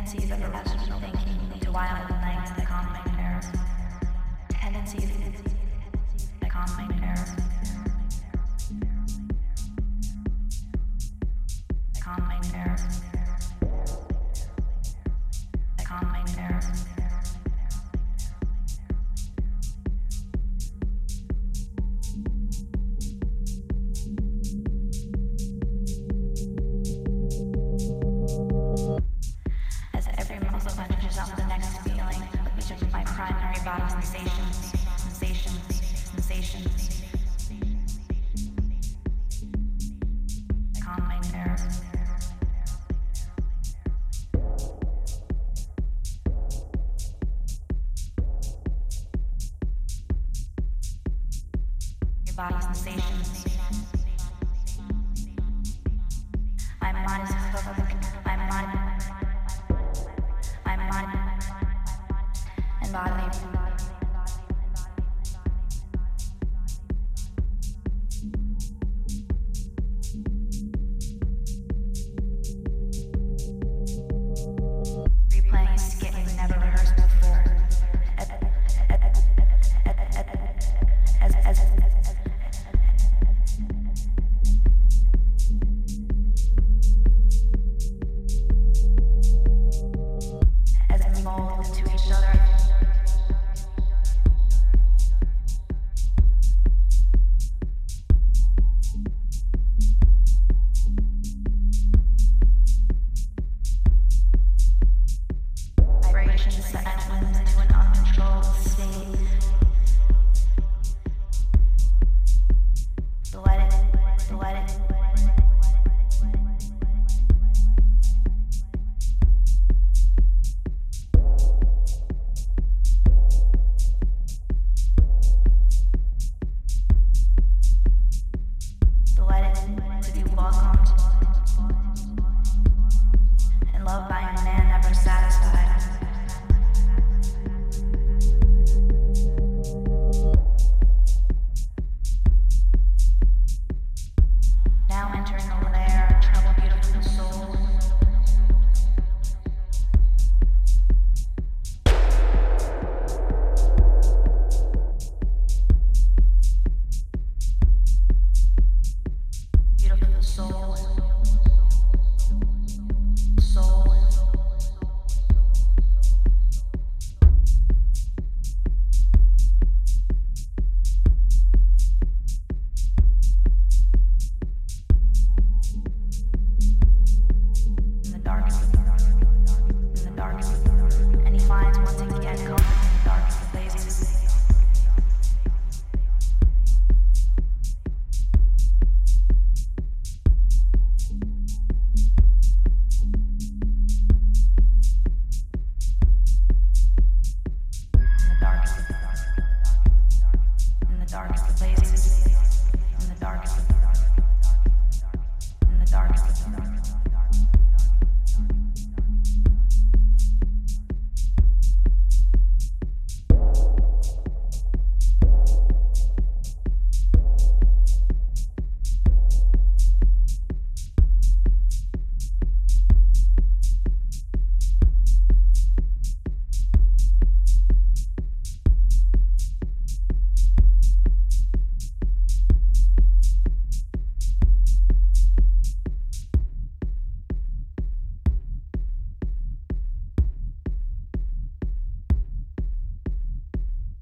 Tendencies of irrational thinking lead to wild nights that calm my nerves. Tendencies that calm my nerves. That calm my nerves. That calm my nerves. Primary body sensations. Calm my nerves. Your body sensations. My mind is hooked. My mind and body. Replaying a skit you never rehearsed before. As we mold into each other. Vibrations that enter into an uncontrolled state. Let it. To be welcomed and loved by a man never satisfied. Now entering the lair of trouble, beautiful soul. Beautiful soul. In the darkest, and he finds once again comfort in the darkest of places. In the darkest of places. In the darkest of